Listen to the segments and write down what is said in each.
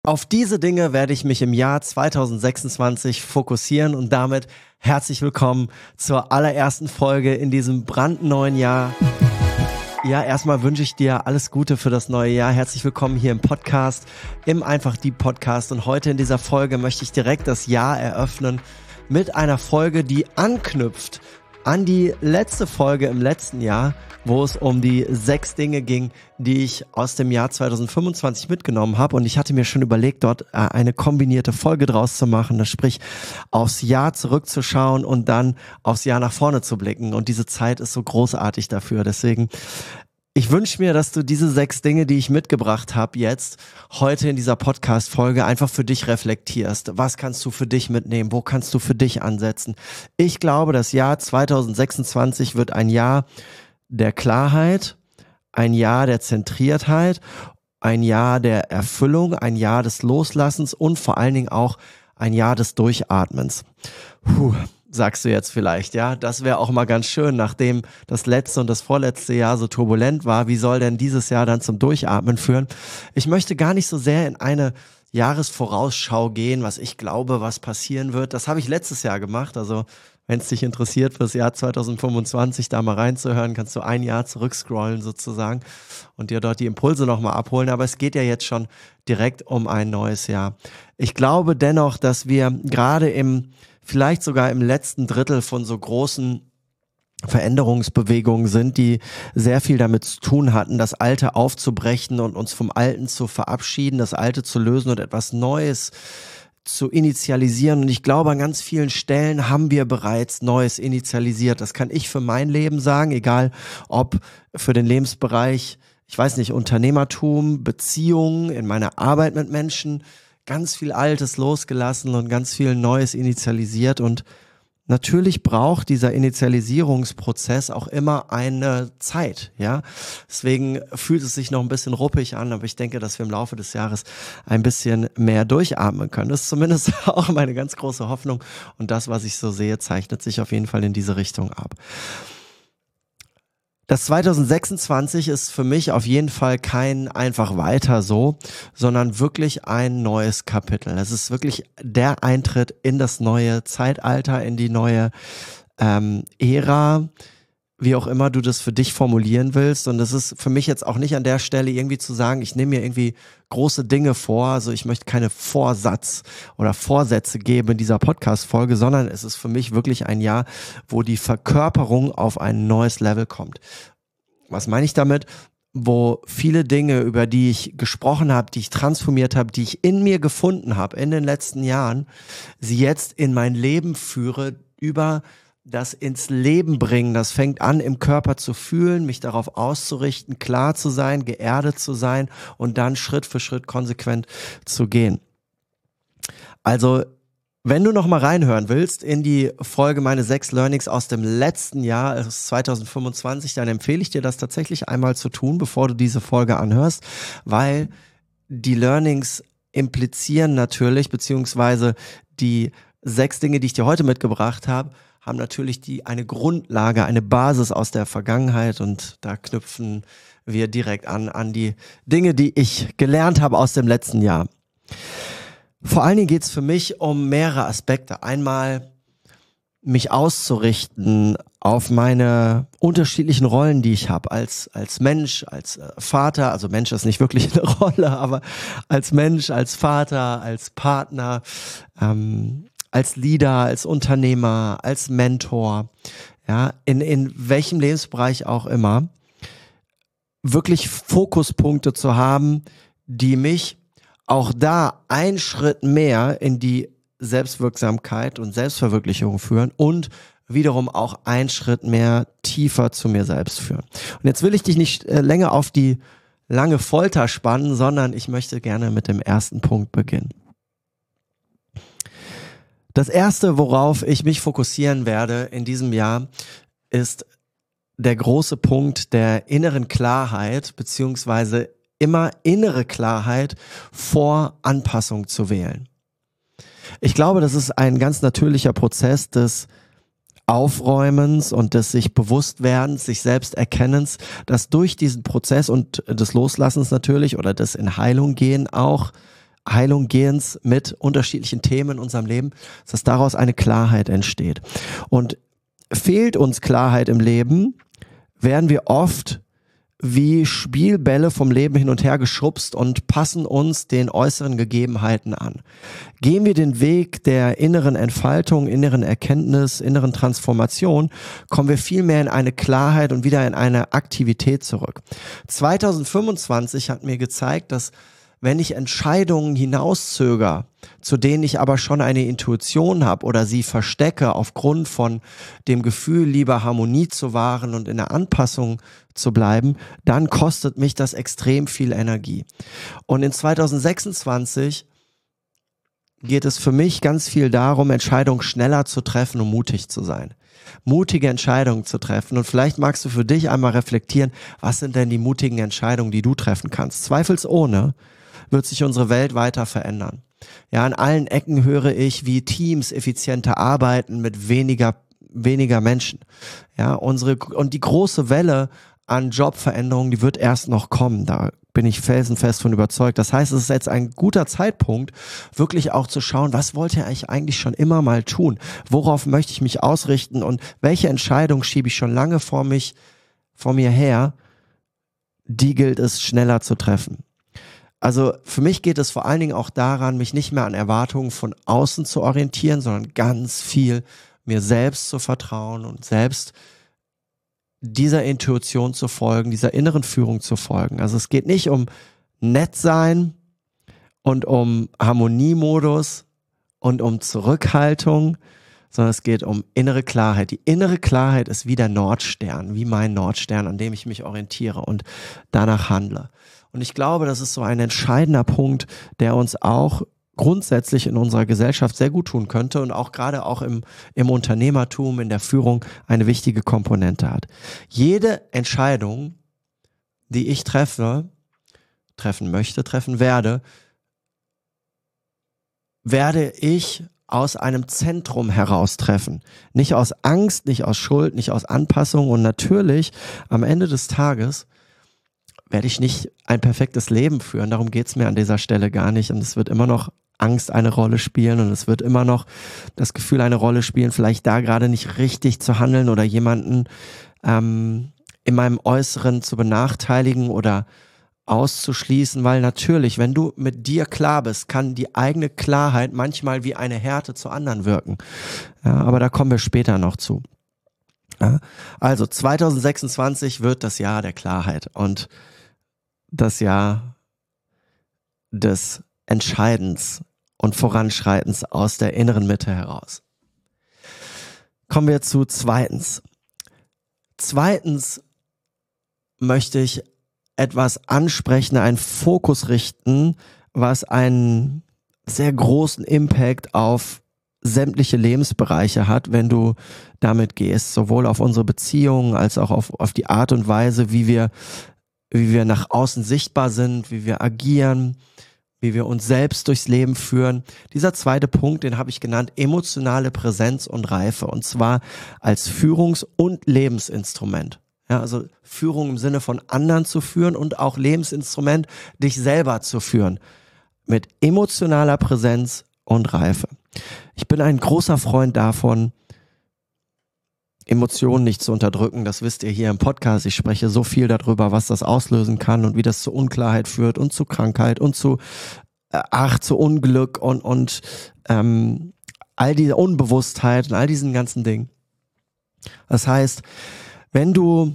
Auf diese Dinge werde ich mich im Jahr 2026 fokussieren und damit herzlich willkommen zur allerersten Folge in diesem brandneuen Jahr. Ja, erstmal wünsche ich dir alles Gute für das neue Jahr. Herzlich willkommen hier im Podcast, im Einfach Deep Podcast. Und heute in dieser Folge möchte ich direkt das Jahr eröffnen mit einer Folge, die anknüpft an die letzte Folge im letzten Jahr, wo es um die 6 Dinge ging, die ich aus dem Jahr 2025 mitgenommen habe. Und ich hatte mir schon überlegt, dort eine kombinierte Folge draus zu machen, das sprich aufs Jahr zurückzuschauen und dann aufs Jahr nach vorne zu blicken. Und diese Zeit ist so großartig dafür. Deswegen, ich wünsche mir, dass du diese 6 Dinge, die ich mitgebracht habe, jetzt heute in dieser Podcast-Folge einfach für dich reflektierst. Was kannst du für dich mitnehmen? Wo kannst du für dich ansetzen? Ich glaube, das Jahr 2026 wird ein Jahr der Klarheit, ein Jahr der Zentriertheit, ein Jahr der Erfüllung, ein Jahr des Loslassens und vor allen Dingen auch ein Jahr des Durchatmens. Sagst du jetzt vielleicht, ja, das wäre auch mal ganz schön, nachdem das letzte und das vorletzte Jahr so turbulent war. Wie soll denn dieses Jahr dann zum Durchatmen führen? Ich möchte gar nicht so sehr in eine Jahresvorausschau gehen, was ich glaube, was passieren wird. Das habe ich letztes Jahr gemacht, also wenn es dich interessiert, für das Jahr 2025 da mal reinzuhören, kannst du ein Jahr zurückscrollen sozusagen und dir dort die Impulse nochmal abholen. Aber es geht ja jetzt schon direkt um ein neues Jahr. Ich glaube dennoch, dass wir gerade vielleicht sogar im letzten Drittel von so großen Veränderungsbewegungen sind, die sehr viel damit zu tun hatten, das Alte aufzubrechen und uns vom Alten zu verabschieden, das Alte zu lösen und etwas Neues zu initialisieren. Und ich glaube, an ganz vielen Stellen haben wir bereits Neues initialisiert. Das kann ich für mein Leben sagen, egal ob für den Lebensbereich, ich weiß nicht, Unternehmertum, Beziehungen, in meiner Arbeit mit Menschen, ganz viel Altes losgelassen und ganz viel Neues initialisiert. Und natürlich braucht dieser Initialisierungsprozess auch immer eine Zeit, ja. Deswegen fühlt es sich noch ein bisschen ruppig an, aber ich denke, dass wir im Laufe des Jahres ein bisschen mehr durchatmen können. Das ist zumindest auch meine ganz große Hoffnung und das, was ich so sehe, zeichnet sich auf jeden Fall in diese Richtung ab. Das 2026 ist für mich auf jeden Fall kein einfach weiter so, sondern wirklich ein neues Kapitel. Es ist wirklich der Eintritt in das neue Zeitalter, in die neue Ära, wie auch immer du das für dich formulieren willst. Und das ist für mich jetzt auch nicht an der Stelle irgendwie zu sagen, ich nehme mir irgendwie große Dinge vor, also ich möchte keine Vorsatz oder Vorsätze geben in dieser Podcast-Folge, sondern es ist für mich wirklich ein Jahr, wo die Verkörperung auf ein neues Level kommt. Was meine ich damit? Wo viele Dinge, über die ich gesprochen habe, die ich transformiert habe, die ich in mir gefunden habe in den letzten Jahren, sie jetzt in mein Leben führe, über das ins Leben bringen, das fängt an, im Körper zu fühlen, mich darauf auszurichten, klar zu sein, geerdet zu sein und dann Schritt für Schritt konsequent zu gehen. Also, wenn du noch mal reinhören willst in die Folge meine 6 Learnings aus dem letzten Jahr, es ist 2025, dann empfehle ich dir das tatsächlich einmal zu tun, bevor du diese Folge anhörst, weil die Learnings implizieren natürlich, beziehungsweise die 6 Dinge, die ich dir heute mitgebracht habe, haben natürlich eine Grundlage, eine Basis aus der Vergangenheit und da knüpfen wir direkt an die Dinge, die ich gelernt habe aus dem letzten Jahr. Vor allen Dingen geht es für mich um mehrere Aspekte. Einmal mich auszurichten auf meine unterschiedlichen Rollen, die ich habe, als Mensch, als Vater, also Mensch ist nicht wirklich eine Rolle, aber als Mensch, als Vater, als Partner, als Leader, als Unternehmer, als Mentor, ja, in welchem Lebensbereich auch immer, wirklich Fokuspunkte zu haben, die mich auch da einen Schritt mehr in die Selbstwirksamkeit und Selbstverwirklichung führen und wiederum auch einen Schritt mehr tiefer zu mir selbst führen. Und jetzt will ich dich nicht länger auf die lange Folter spannen, sondern ich möchte gerne mit dem ersten Punkt beginnen. Das erste, worauf ich mich fokussieren werde in diesem Jahr, ist der große Punkt der inneren Klarheit, beziehungsweise immer innere Klarheit vor Anpassung zu wählen. Ich glaube, das ist ein ganz natürlicher Prozess des Aufräumens und des sich Bewusstwerdens, sich selbst Erkennens, dass durch diesen Prozess und des Loslassens natürlich oder des in Heilung gehen auch Heilung gehens mit unterschiedlichen Themen in unserem Leben, dass daraus eine Klarheit entsteht. Und fehlt uns Klarheit im Leben, werden wir oft wie Spielbälle vom Leben hin und her geschubst und passen uns den äußeren Gegebenheiten an. Gehen wir den Weg der inneren Entfaltung, inneren Erkenntnis, inneren Transformation, kommen wir viel mehr in eine Klarheit und wieder in eine Aktivität zurück. 2025 hat mir gezeigt, dass wenn ich Entscheidungen hinauszögere, zu denen ich aber schon eine Intuition habe oder sie verstecke aufgrund von dem Gefühl, lieber Harmonie zu wahren und in der Anpassung zu bleiben, dann kostet mich das extrem viel Energie. Und in 2026 geht es für mich ganz viel darum, Entscheidungen schneller zu treffen und mutig zu sein. Mutige Entscheidungen zu treffen. Und vielleicht magst du für dich einmal reflektieren, was sind denn die mutigen Entscheidungen, die du treffen kannst? Zweifelsohne wird sich unsere Welt weiter verändern. Ja, an allen Ecken höre ich, wie Teams effizienter arbeiten mit weniger Menschen. Ja, und die große Welle an Jobveränderungen, die wird erst noch kommen. Da bin ich felsenfest von überzeugt. Das heißt, es ist jetzt ein guter Zeitpunkt, wirklich auch zu schauen, was wollte ich eigentlich schon immer mal tun? Worauf möchte ich mich ausrichten und welche Entscheidung schiebe ich schon lange vor mir her? Die gilt es schneller zu treffen. Also für mich geht es vor allen Dingen auch daran, mich nicht mehr an Erwartungen von außen zu orientieren, sondern ganz viel mir selbst zu vertrauen und selbst dieser Intuition zu folgen, dieser inneren Führung zu folgen. Also es geht nicht um nett sein und um Harmoniemodus und um Zurückhaltung, sondern es geht um innere Klarheit. Die innere Klarheit ist wie der Nordstern, wie mein Nordstern, an dem ich mich orientiere und danach handle. Und ich glaube, das ist so ein entscheidender Punkt, der uns auch grundsätzlich in unserer Gesellschaft sehr gut tun könnte und auch gerade auch im Unternehmertum, in der Führung eine wichtige Komponente hat. Jede Entscheidung, die ich treffen möchte, treffen werde ich aus einem Zentrum heraus treffen. Nicht aus Angst, nicht aus Schuld, nicht aus Anpassung und natürlich am Ende des Tages werde ich nicht ein perfektes Leben führen. Darum geht's mir an dieser Stelle gar nicht. Und es wird immer noch Angst eine Rolle spielen und es wird immer noch das Gefühl eine Rolle spielen, vielleicht da gerade nicht richtig zu handeln oder jemanden in meinem Äußeren zu benachteiligen oder auszuschließen, weil natürlich, wenn du mit dir klar bist, kann die eigene Klarheit manchmal wie eine Härte zu anderen wirken. Ja, aber da kommen wir später noch zu. Ja, also 2026 wird das Jahr der Klarheit und das Jahr des Entscheidens und Voranschreitens aus der inneren Mitte heraus. Kommen wir zu zweitens. Zweitens möchte ich etwas ansprechen, einen Fokus richten, was einen sehr großen Impact auf sämtliche Lebensbereiche hat, wenn du damit gehst, sowohl auf unsere Beziehungen als auch auf die Art und Weise, wie wir nach außen sichtbar sind, wie wir agieren, wie wir uns selbst durchs Leben führen. Dieser zweite Punkt, den habe ich genannt, emotionale Präsenz und Reife, und zwar als Führungs- und Lebensinstrument. Ja, also Führung im Sinne von anderen zu führen und auch Lebensinstrument, dich selber zu führen. Mit emotionaler Präsenz und Reife. Ich bin ein großer Freund davon, Emotionen nicht zu unterdrücken. Das wisst ihr hier im Podcast. Ich spreche so viel darüber, was das auslösen kann und wie das zu Unklarheit führt und zu Krankheit und zu Unglück und all diese Unbewusstheit und all diesen ganzen Dingen. Das heißt, wenn du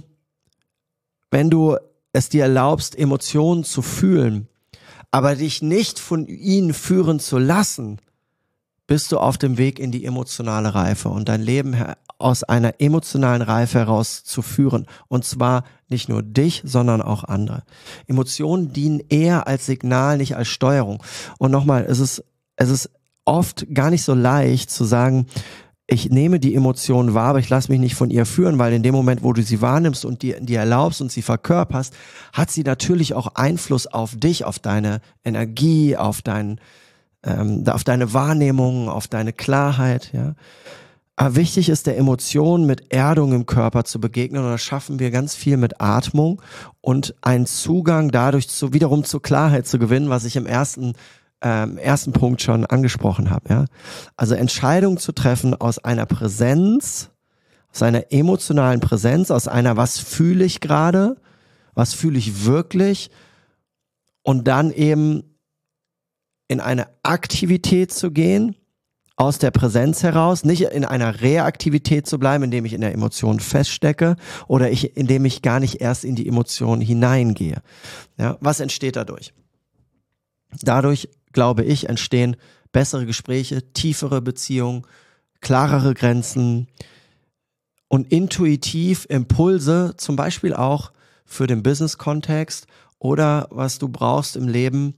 es dir erlaubst, Emotionen zu fühlen, aber dich nicht von ihnen führen zu lassen, bist du auf dem Weg in die emotionale Reife und dein Leben aus einer emotionalen Reife heraus zu führen. Und zwar nicht nur dich, sondern auch andere. Emotionen dienen eher als Signal, nicht als Steuerung. Und nochmal, es ist oft gar nicht so leicht zu sagen, ich nehme die Emotion wahr, aber ich lasse mich nicht von ihr führen, weil in dem Moment, wo du sie wahrnimmst und dir erlaubst und sie verkörperst, hat sie natürlich auch Einfluss auf dich, auf deine Energie, auf deine Wahrnehmung, auf deine Klarheit, ja. Aber wichtig ist, der Emotion mit Erdung im Körper zu begegnen, und das schaffen wir ganz viel mit Atmung und einen Zugang dadurch wiederum zur Klarheit zu gewinnen, was ich im ersten ersten Punkt schon angesprochen habe. Ja? Also Entscheidungen zu treffen aus einer Präsenz, aus einer emotionalen Präsenz, aus einer, was fühle ich gerade, was fühle ich wirklich, und dann eben in eine Aktivität zu gehen, aus der Präsenz heraus, nicht in einer Reaktivität zu bleiben, indem ich in der Emotion feststecke oder indem ich gar nicht erst in die Emotion hineingehe. Ja, was entsteht dadurch? Dadurch, glaube ich, entstehen bessere Gespräche, tiefere Beziehungen, klarere Grenzen und intuitiv Impulse, zum Beispiel auch für den Business-Kontext oder was du brauchst im Leben,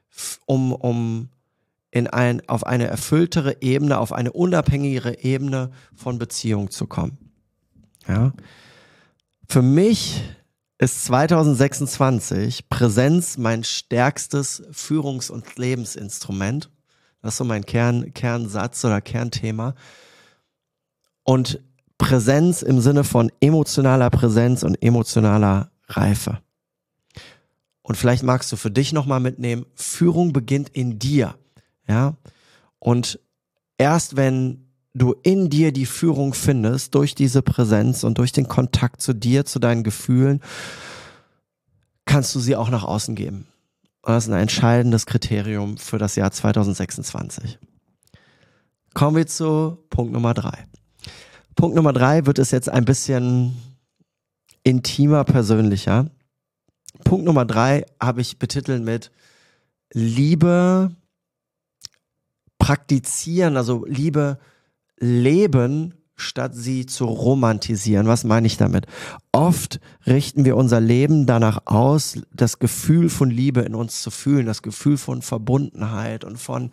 um auf eine erfülltere Ebene, auf eine unabhängigere Ebene von Beziehung zu kommen. Ja. Für mich ist 2026 Präsenz mein stärkstes Führungs- und Lebensinstrument. Das ist so mein Kernsatz oder Kernthema. Und Präsenz im Sinne von emotionaler Präsenz und emotionaler Reife. Und vielleicht magst du für dich nochmal mitnehmen, Führung beginnt in dir. Ja? Und erst wenn du in dir die Führung findest, durch diese Präsenz und durch den Kontakt zu dir, zu deinen Gefühlen, kannst du sie auch nach außen geben. Und das ist ein entscheidendes Kriterium für das Jahr 2026. Kommen wir zu Punkt Nummer 3. Punkt Nummer 3 wird es jetzt ein bisschen intimer, persönlicher. Punkt Nummer 3 habe ich betitelt mit Liebe praktizieren, also Liebe leben, statt sie zu romantisieren. Was meine ich damit? Oft richten wir unser Leben danach aus, das Gefühl von Liebe in uns zu fühlen, das Gefühl von Verbundenheit und von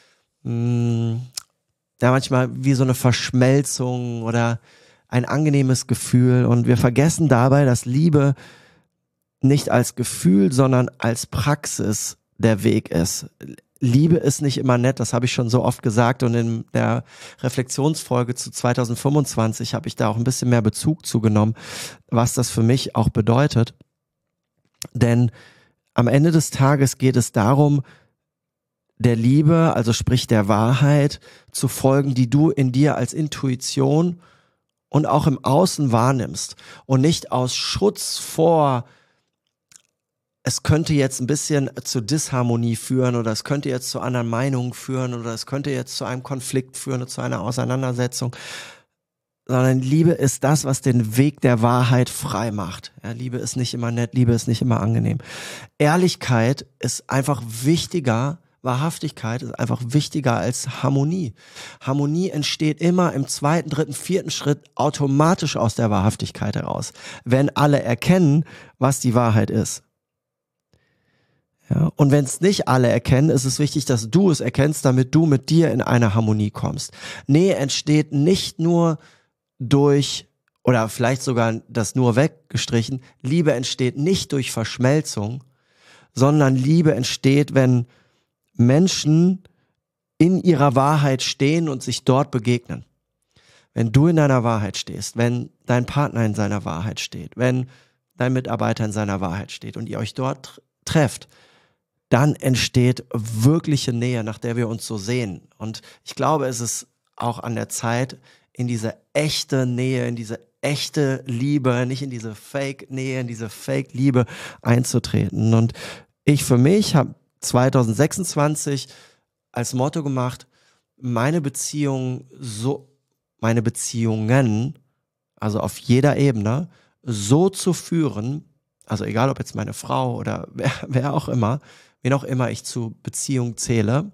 manchmal wie so eine Verschmelzung oder ein angenehmes Gefühl, und wir vergessen dabei, dass Liebe nicht als Gefühl, sondern als Praxis der Weg ist. Liebe ist nicht immer nett, das habe ich schon so oft gesagt, und in der Reflexionsfolge zu 2025 habe ich da auch ein bisschen mehr Bezug zugenommen, was das für mich auch bedeutet. Denn am Ende des Tages geht es darum, der Liebe, also sprich der Wahrheit, zu folgen, die du in dir als Intuition und auch im Außen wahrnimmst, und nicht aus Schutz vor, es könnte jetzt ein bisschen zu Disharmonie führen oder es könnte jetzt zu anderen Meinungen führen oder es könnte jetzt zu einem Konflikt führen oder zu einer Auseinandersetzung, sondern Liebe ist das, was den Weg der Wahrheit frei macht. Ja, Liebe ist nicht immer nett, Liebe ist nicht immer angenehm. Ehrlichkeit ist einfach wichtiger, Wahrhaftigkeit ist einfach wichtiger als Harmonie. Harmonie entsteht immer im 2., 3., 4. Schritt automatisch aus der Wahrhaftigkeit heraus, wenn alle erkennen, was die Wahrheit ist. Ja, und wenn es nicht alle erkennen, ist es wichtig, dass du es erkennst, damit du mit dir in eine Harmonie kommst. Nähe entsteht nicht nur durch, oder vielleicht sogar das nur weggestrichen, Liebe entsteht nicht durch Verschmelzung, sondern Liebe entsteht, wenn Menschen in ihrer Wahrheit stehen und sich dort begegnen. Wenn du in deiner Wahrheit stehst, wenn dein Partner in seiner Wahrheit steht, wenn dein Mitarbeiter in seiner Wahrheit steht und ihr euch dort trefft, dann entsteht wirkliche Nähe, nach der wir uns so sehen. Und ich glaube, es ist auch an der Zeit, in diese echte Nähe, in diese echte Liebe, nicht in diese Fake-Nähe, in diese Fake-Liebe einzutreten. Und ich für mich habe 2026 als Motto gemacht, meine Beziehungen, also auf jeder Ebene, so zu führen, also egal ob jetzt meine Frau oder wen auch immer ich zu Beziehung zähle,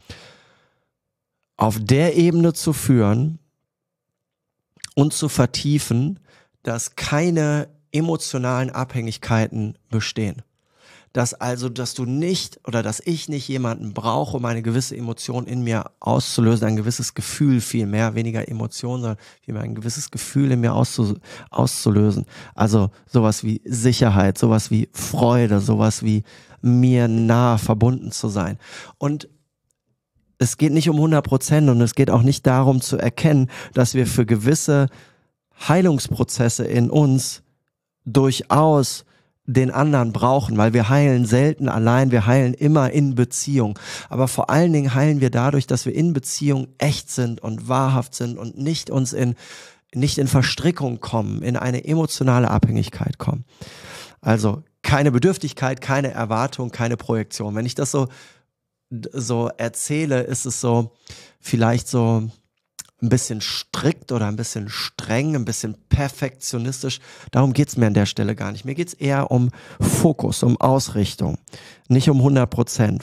auf der Ebene zu führen und zu vertiefen, dass keine emotionalen Abhängigkeiten bestehen. Dass du nicht oder dass ich nicht jemanden brauche, um eine gewisse Emotion in mir auszulösen, ein gewisses Gefühl vielmehr, weniger Emotion, sondern vielmehr ein gewisses Gefühl in mir auszulösen. Also sowas wie Sicherheit, sowas wie Freude, sowas wie mir nah verbunden zu sein. Und es geht nicht um 100% und es geht auch nicht darum zu erkennen, dass wir für gewisse Heilungsprozesse in uns durchaus den anderen brauchen, weil wir heilen selten allein, wir heilen immer in Beziehung. Aber vor allen Dingen heilen wir dadurch, dass wir in Beziehung echt sind und wahrhaft sind und nicht in Verstrickung kommen, in eine emotionale Abhängigkeit kommen. Also keine Bedürftigkeit, keine Erwartung, keine Projektion. Wenn ich das so erzähle, ist es so vielleicht so ein bisschen strikt oder ein bisschen streng, ein bisschen perfektionistisch. Darum geht's mir an der Stelle gar nicht. Mir geht's eher um Fokus, um Ausrichtung, nicht um 100%.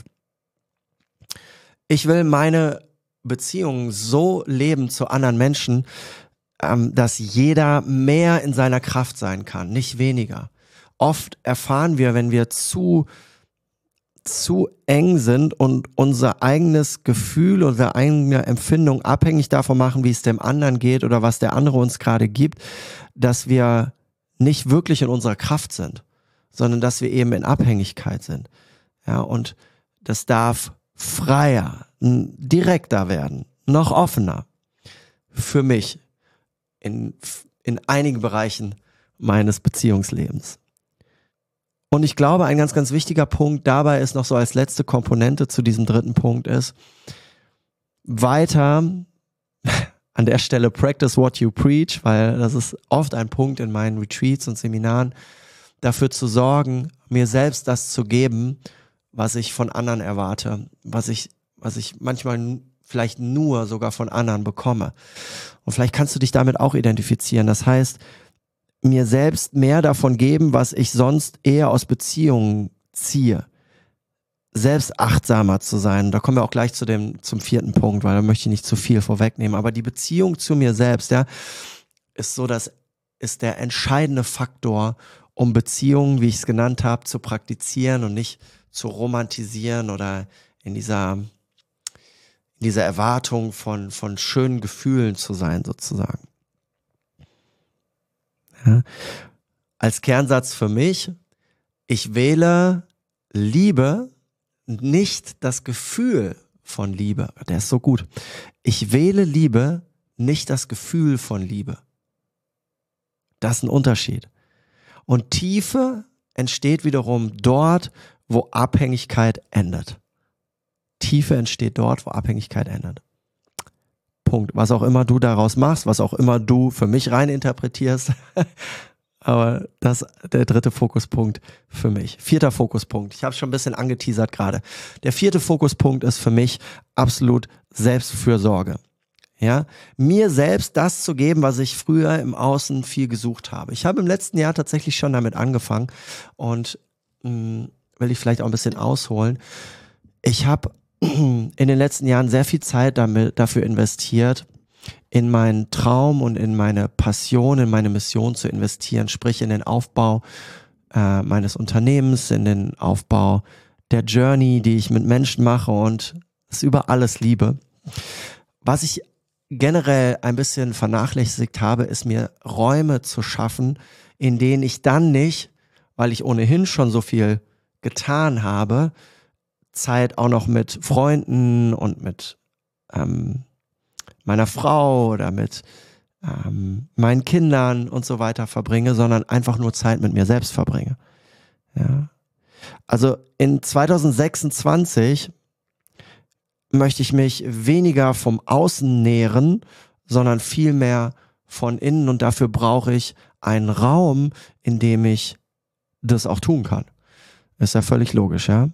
Ich will meine Beziehungen so leben zu anderen Menschen, dass jeder mehr in seiner Kraft sein kann, nicht weniger. Oft erfahren wir, wenn wir zu eng sind und unser eigenes Gefühl und unsere eigene Empfindung abhängig davon machen, wie es dem anderen geht oder was der andere uns gerade gibt, dass wir nicht wirklich in unserer Kraft sind, sondern dass wir eben in Abhängigkeit sind. Ja, und das darf freier, direkter werden, noch offener für mich in einigen Bereichen meines Beziehungslebens. Und ich glaube, ein ganz, ganz wichtiger Punkt dabei ist noch so als letzte Komponente zu diesem dritten Punkt ist, weiter an der Stelle practice what you preach, weil das ist oft ein Punkt in meinen Retreats und Seminaren, dafür zu sorgen, mir selbst das zu geben, was ich von anderen erwarte, was ich manchmal vielleicht nur sogar von anderen bekomme. Und vielleicht kannst du dich damit auch identifizieren. Das heißt, mir selbst mehr davon geben, was ich sonst eher aus Beziehungen ziehe. Selbst achtsamer zu sein. Da kommen wir auch gleich zum vierten Punkt, weil da möchte ich nicht zu viel vorwegnehmen. Aber die Beziehung zu mir selbst, ja, ist der entscheidende Faktor, um Beziehungen, wie ich es genannt habe, zu praktizieren und nicht zu romantisieren oder in dieser Erwartung von schönen Gefühlen zu sein, sozusagen. Ja. Als Kernsatz für mich, ich wähle Liebe, nicht das Gefühl von Liebe. Der ist so gut. Ich wähle Liebe, nicht das Gefühl von Liebe. Das ist ein Unterschied. Und Tiefe entsteht wiederum dort, wo Abhängigkeit endet. Tiefe entsteht dort, wo Abhängigkeit endet. Punkt. Was auch immer du daraus machst, was auch immer du für mich rein interpretierst. Aber das ist der dritte Fokuspunkt für mich. Vierter Fokuspunkt. Ich habe schon ein bisschen angeteasert gerade. Der vierte Fokuspunkt ist für mich absolut Selbstfürsorge. Ja, mir selbst das zu geben, was ich früher im Außen viel gesucht habe. Ich habe im letzten Jahr tatsächlich schon damit angefangen und will ich vielleicht auch ein bisschen ausholen. Ich habe in den letzten Jahren sehr viel Zeit dafür investiert, in meinen Traum und in meine Passion, in meine Mission zu investieren, sprich in den Aufbau meines Unternehmens, in den Aufbau der Journey, die ich mit Menschen mache und es über alles liebe. Was ich generell ein bisschen vernachlässigt habe, ist mir Räume zu schaffen, in denen ich dann nicht, weil ich ohnehin schon so viel getan habe, Zeit auch noch mit Freunden und mit meiner Frau oder mit meinen Kindern und so weiter verbringe, sondern einfach nur Zeit mit mir selbst verbringe. Ja. Also in 2026 möchte ich mich weniger vom Außen nähren, sondern viel mehr von innen und dafür brauche ich einen Raum, in dem ich das auch tun kann. Ist ja völlig logisch, ja.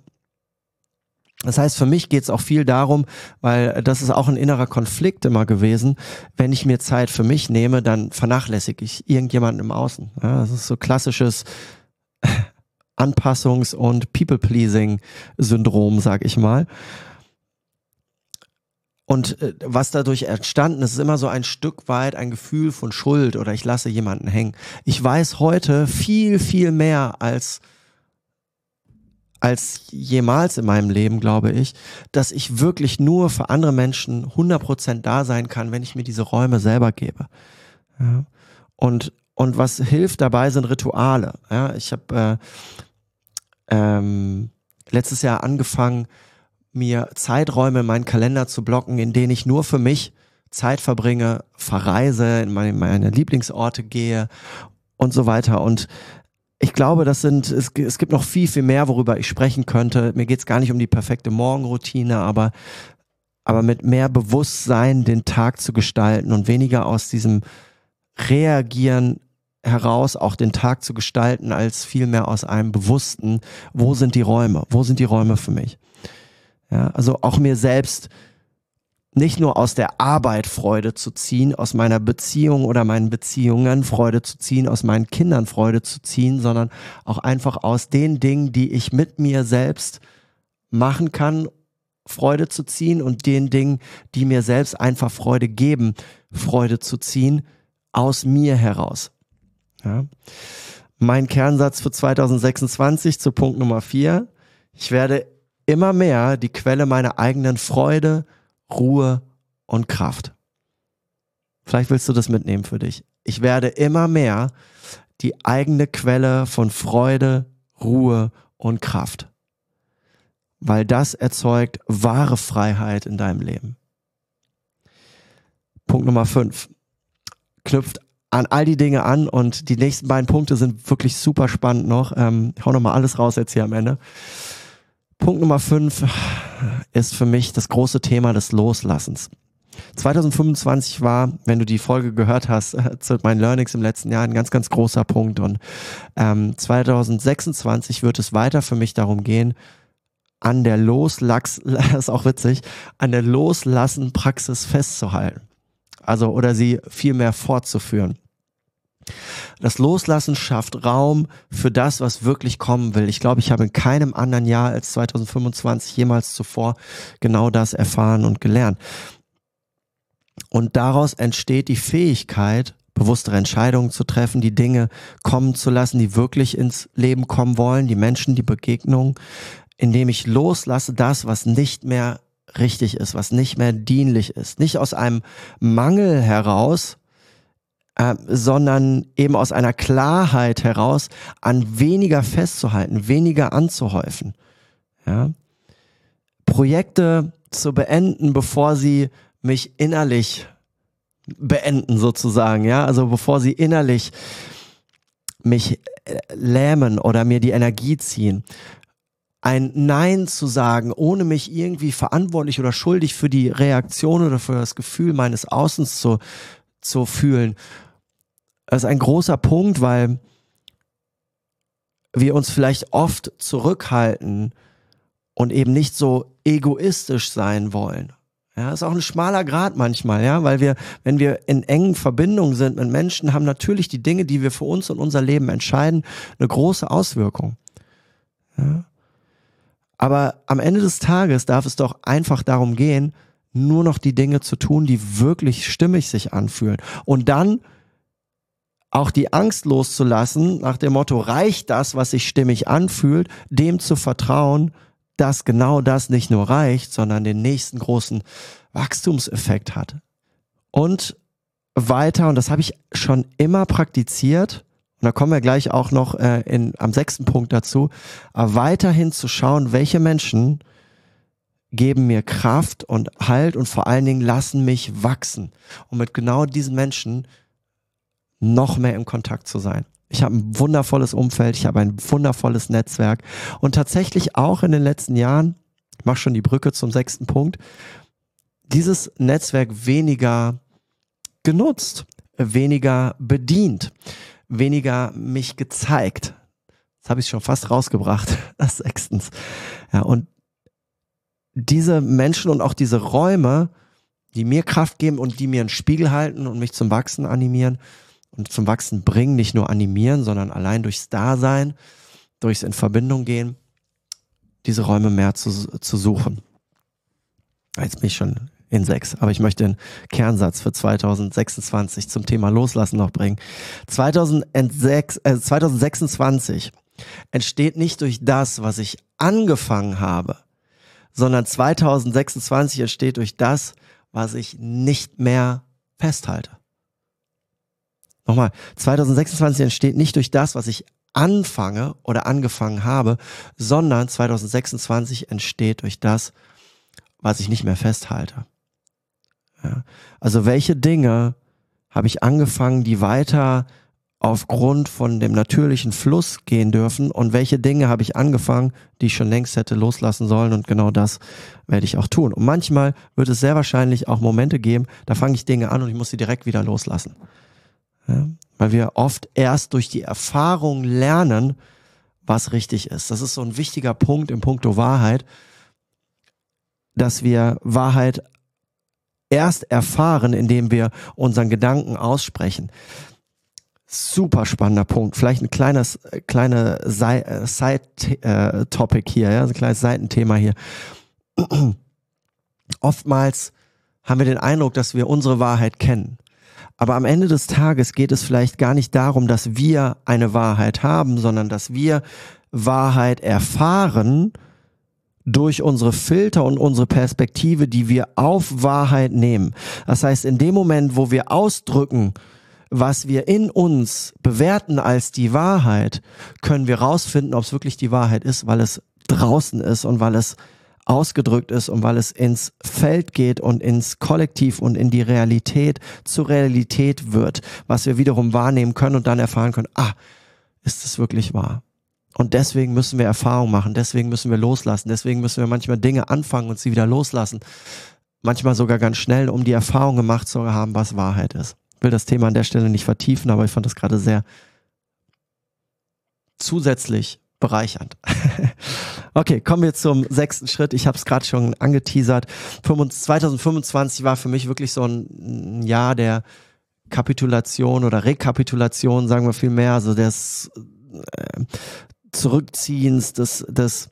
Das heißt, für mich geht es auch viel darum, weil das ist auch ein innerer Konflikt immer gewesen, wenn ich mir Zeit für mich nehme, dann vernachlässige ich irgendjemanden im Außen. Ja, das ist so klassisches Anpassungs- und People-Pleasing-Syndrom, sag ich mal. Und was dadurch entstanden ist, ist immer so ein Stück weit ein Gefühl von Schuld oder ich lasse jemanden hängen. Ich weiß heute viel, viel mehr als jemals in meinem Leben, glaube ich, dass ich wirklich nur für andere Menschen 100% da sein kann, wenn ich mir diese Räume selber gebe. Ja. Und was hilft dabei, sind Rituale. Ja. Ich habe letztes Jahr angefangen, mir Zeiträume in meinen Kalender zu blocken, in denen ich nur für mich Zeit verbringe, verreise, in meine Lieblingsorte gehe und so weiter. Und ich glaube, es gibt noch viel, viel mehr, worüber ich sprechen könnte. Mir geht es gar nicht um die perfekte Morgenroutine, aber mit mehr Bewusstsein den Tag zu gestalten und weniger aus diesem Reagieren heraus auch den Tag zu gestalten, als vielmehr aus einem bewussten, wo sind die Räume? Wo sind die Räume für mich? Ja, also auch mir selbst nicht nur aus der Arbeit Freude zu ziehen, aus meiner Beziehung oder meinen Beziehungen Freude zu ziehen, aus meinen Kindern Freude zu ziehen, sondern auch einfach aus den Dingen, die ich mit mir selbst machen kann, Freude zu ziehen und den Dingen, die mir selbst einfach Freude geben, Freude zu ziehen, aus mir heraus. Ja. Mein Kernsatz für 2026 zu Punkt Nummer 4: Ich werde immer mehr die Quelle meiner eigenen Freude, Ruhe und Kraft. Vielleicht willst du das mitnehmen für dich. Ich werde immer mehr die eigene Quelle von Freude, Ruhe und Kraft. Weil das erzeugt wahre Freiheit in deinem Leben. Punkt Nummer 5. Knüpft an all die Dinge an und die nächsten beiden Punkte sind wirklich super spannend noch. Ich hau nochmal alles raus jetzt hier am Ende. Punkt Nummer 5 ist für mich das große Thema des Loslassens. 2025 war, wenn du die Folge gehört hast, zu meinen Learnings im letzten Jahr, ein ganz, ganz großer Punkt. Und 2026 wird es weiter für mich darum gehen, an der ist auch witzig, an der Loslassen-Praxis festzuhalten. Also, oder sie vielmehr fortzuführen. Das Loslassen schafft Raum für das, was wirklich kommen will. Ich glaube, ich habe in keinem anderen Jahr als 2025 jemals zuvor genau das erfahren und gelernt. Und daraus entsteht die Fähigkeit, bewusstere Entscheidungen zu treffen, die Dinge kommen zu lassen, die wirklich ins Leben kommen wollen, die Menschen, die Begegnungen, indem ich loslasse das, was nicht mehr richtig ist, was nicht mehr dienlich ist. Nicht aus einem Mangel heraus, sondern eben aus einer Klarheit heraus, an weniger festzuhalten, weniger anzuhäufen. Ja? Projekte zu beenden, bevor sie mich innerlich beenden sozusagen, ja, also bevor sie innerlich mich lähmen oder mir die Energie ziehen. Ein Nein zu sagen, ohne mich irgendwie verantwortlich oder schuldig für die Reaktion oder für das Gefühl meines Außens zu fühlen. Das ist ein großer Punkt, weil wir uns vielleicht oft zurückhalten und eben nicht so egoistisch sein wollen. Ja, ist auch ein schmaler Grat manchmal, ja, weil wenn wir in engen Verbindungen sind mit Menschen, haben natürlich die Dinge, die wir für uns und unser Leben entscheiden, eine große Auswirkung. Ja. Aber am Ende des Tages darf es doch einfach darum gehen, nur noch die Dinge zu tun, die wirklich stimmig sich anfühlen. Und dann auch die Angst loszulassen, nach dem Motto, reicht das, was sich stimmig anfühlt, dem zu vertrauen, dass genau das nicht nur reicht, sondern den nächsten großen Wachstumseffekt hat. Und weiter, und das habe ich schon immer praktiziert, und da kommen wir gleich auch noch am 6. Punkt dazu, aber weiterhin zu schauen, welche Menschen geben mir Kraft und Halt und vor allen Dingen lassen mich wachsen. Und mit genau diesen Menschen noch mehr im Kontakt zu sein. Ich habe ein wundervolles Umfeld, ich habe ein wundervolles Netzwerk und tatsächlich auch in den letzten Jahren, ich mache schon die Brücke zum 6. Punkt, dieses Netzwerk weniger genutzt, weniger bedient, weniger mich gezeigt. Jetzt habe ich es schon fast rausgebracht, das 6. Ja, und diese Menschen und auch diese Räume, die mir Kraft geben und die mir einen Spiegel halten und mich zum Wachsen animieren und zum Wachsen bringen, nicht nur animieren, sondern allein durchs Dasein, durchs in Verbindung gehen, diese Räume mehr zu suchen. Jetzt bin ich schon in 6, aber ich möchte den Kernsatz für 2026 zum Thema Loslassen noch bringen. 2026 entsteht nicht durch das, was ich angefangen habe, sondern 2026 entsteht durch das, was ich nicht mehr festhalte. Nochmal, 2026 entsteht nicht durch das, was ich anfange oder angefangen habe, sondern 2026 entsteht durch das, was ich nicht mehr festhalte. Ja. Also welche Dinge habe ich angefangen, die weiter aufgrund von dem natürlichen Fluss gehen dürfen und welche Dinge habe ich angefangen, die ich schon längst hätte loslassen sollen, und genau das werde ich auch tun. Und manchmal wird es sehr wahrscheinlich auch Momente geben, da fange ich Dinge an und ich muss sie direkt wieder loslassen. Ja? Weil wir oft erst durch die Erfahrung lernen, was richtig ist. Das ist so ein wichtiger Punkt im Punkto Wahrheit, dass wir Wahrheit erst erfahren, indem wir unseren Gedanken aussprechen. Super spannender Punkt. Vielleicht ein kleines Side-Topic hier, ja, so ein kleines Seitenthema hier. Oftmals haben wir den Eindruck, dass wir unsere Wahrheit kennen. Aber am Ende des Tages geht es vielleicht gar nicht darum, dass wir eine Wahrheit haben, sondern dass wir Wahrheit erfahren durch unsere Filter und unsere Perspektive, die wir auf Wahrheit nehmen. Das heißt, in dem Moment, wo wir ausdrücken, was wir in uns bewerten als die Wahrheit, können wir rausfinden, ob es wirklich die Wahrheit ist, weil es draußen ist und weil es ausgedrückt ist und weil es ins Feld geht und ins Kollektiv und in die Realität zur Realität wird, was wir wiederum wahrnehmen können und dann erfahren können, ist es wirklich wahr? Und deswegen müssen wir Erfahrung machen, deswegen müssen wir loslassen, deswegen müssen wir manchmal Dinge anfangen und sie wieder loslassen. Manchmal sogar ganz schnell, um die Erfahrung gemacht zu haben, was Wahrheit ist. Ich will das Thema an der Stelle nicht vertiefen, aber ich fand das gerade sehr zusätzlich bereichernd. Okay, kommen wir zum 6. Schritt. Ich habe es gerade schon angeteasert. 2025 war für mich wirklich so ein Jahr der Kapitulation oder Rekapitulation, sagen wir viel mehr, also des Zurückziehens, des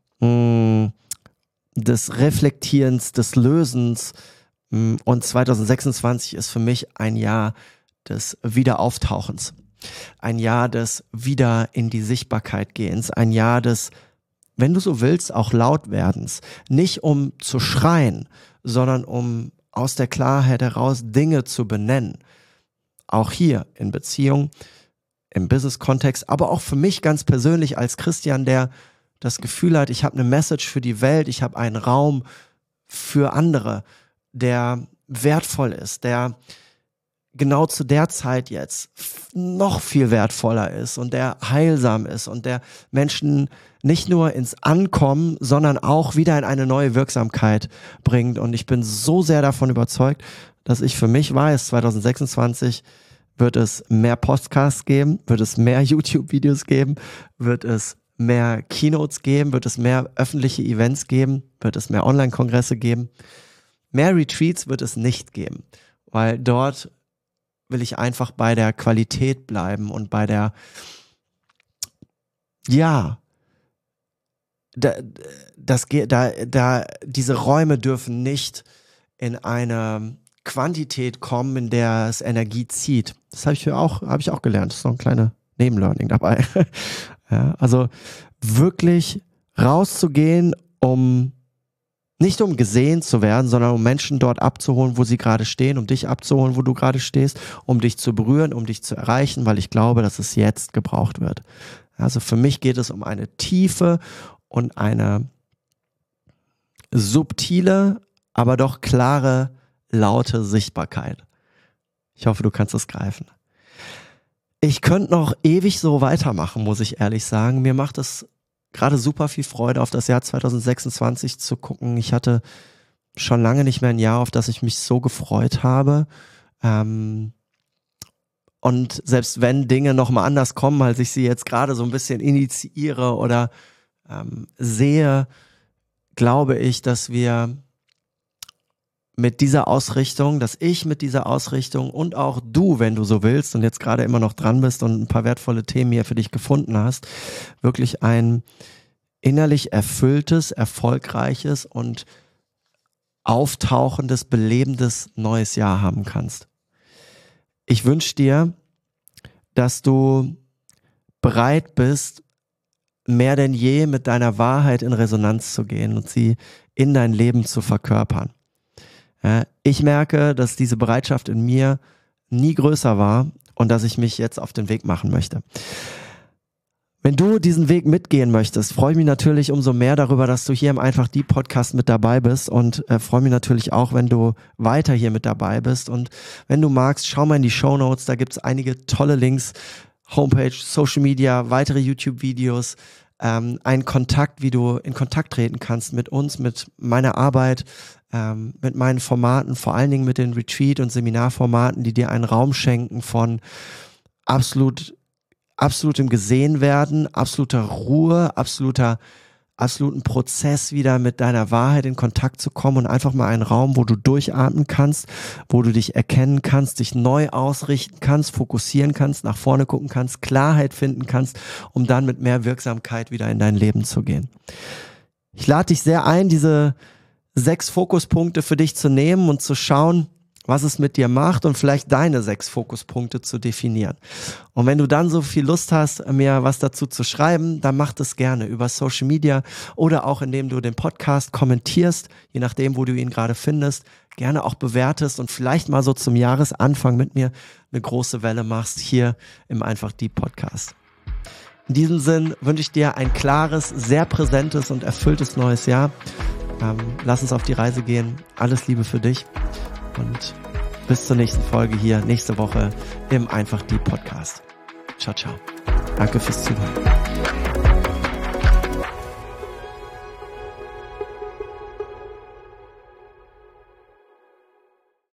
Reflektierens, des Lösens. Und 2026 ist für mich ein Jahr des Wiederauftauchens. Ein Jahr des Wieder in die Sichtbarkeit gehens. Ein Jahr des, wenn du so willst, auch Lautwerdens. Nicht um zu schreien, sondern um aus der Klarheit heraus Dinge zu benennen. Auch hier in Beziehung, im Business-Kontext, aber auch für mich ganz persönlich als Christian, der das Gefühl hat, ich habe eine Message für die Welt, ich habe einen Raum für andere, der wertvoll ist, der genau zu der Zeit jetzt noch viel wertvoller ist und der heilsam ist und der Menschen nicht nur ins Ankommen, sondern auch wieder in eine neue Wirksamkeit bringt. Und ich bin so sehr davon überzeugt, dass ich für mich weiß, 2026 wird es mehr Podcasts geben, wird es mehr YouTube-Videos geben, wird es mehr Keynotes geben, wird es mehr öffentliche Events geben, wird es mehr Online-Kongresse geben. Mehr Retreats wird es nicht geben, weil dort will ich einfach bei der Qualität bleiben und bei der, diese Räume dürfen nicht in eine Quantität kommen, in der es Energie zieht. Das habe ich auch gelernt. Das ist noch ein kleiner Nebenlearning dabei. Ja, also wirklich rauszugehen, nicht um gesehen zu werden, sondern um Menschen dort abzuholen, wo sie gerade stehen, um dich abzuholen, wo du gerade stehst, um dich zu berühren, um dich zu erreichen, weil ich glaube, dass es jetzt gebraucht wird. Also für mich geht es um eine tiefe und eine subtile, aber doch klare, laute Sichtbarkeit. Ich hoffe, du kannst es greifen. Ich könnte noch ewig so weitermachen, muss ich ehrlich sagen. Mir macht es gerade super viel Freude, auf das Jahr 2026 zu gucken. Ich hatte schon lange nicht mehr ein Jahr, auf das ich mich so gefreut habe. Und selbst wenn Dinge nochmal anders kommen, als ich sie jetzt gerade so ein bisschen initiiere oder sehe, glaube ich, dass wir mit dieser Ausrichtung, dass ich mit dieser Ausrichtung und auch du, wenn du so willst und jetzt gerade immer noch dran bist und ein paar wertvolle Themen hier für dich gefunden hast, wirklich ein innerlich erfülltes, erfolgreiches und auftauchendes, belebendes neues Jahr haben kannst. Ich wünsche dir, dass du bereit bist, mehr denn je mit deiner Wahrheit in Resonanz zu gehen und sie in dein Leben zu verkörpern. Ich merke, dass diese Bereitschaft in mir nie größer war und dass ich mich jetzt auf den Weg machen möchte. Wenn du diesen Weg mitgehen möchtest, freue ich mich natürlich umso mehr darüber, dass du hier im Einfach die Podcast mit dabei bist und freue mich natürlich auch, wenn du weiter hier mit dabei bist. Und wenn du magst, schau mal in die Shownotes, da gibt es einige tolle Links, Homepage, Social Media, weitere YouTube-Videos, einen Kontakt, wie du in Kontakt treten kannst mit uns, mit meiner Arbeit, mit meinen Formaten, vor allen Dingen mit den Retreat- und Seminarformaten, die dir einen Raum schenken von absolutem Gesehenwerden, absoluter Ruhe, absoluten Prozess, wieder mit deiner Wahrheit in Kontakt zu kommen und einfach mal einen Raum, wo du durchatmen kannst, wo du dich erkennen kannst, dich neu ausrichten kannst, fokussieren kannst, nach vorne gucken kannst, Klarheit finden kannst, um dann mit mehr Wirksamkeit wieder in dein Leben zu gehen. Ich lade dich sehr ein, diese 6 Fokuspunkte für dich zu nehmen und zu schauen, was es mit dir macht und vielleicht deine 6 Fokuspunkte zu definieren. Und wenn du dann so viel Lust hast, mir was dazu zu schreiben, dann mach das gerne über Social Media oder auch indem du den Podcast kommentierst, je nachdem, wo du ihn gerade findest, gerne auch bewertest und vielleicht mal so zum Jahresanfang mit mir eine große Welle machst hier im Einfach die Podcast. In diesem Sinn wünsche ich dir ein klares, sehr präsentes und erfülltes neues Jahr. Lass uns auf die Reise gehen. Alles Liebe für dich. Und bis zur nächsten Folge hier, nächste Woche im Einfach die Podcast. Ciao, ciao. Danke fürs Zuhören.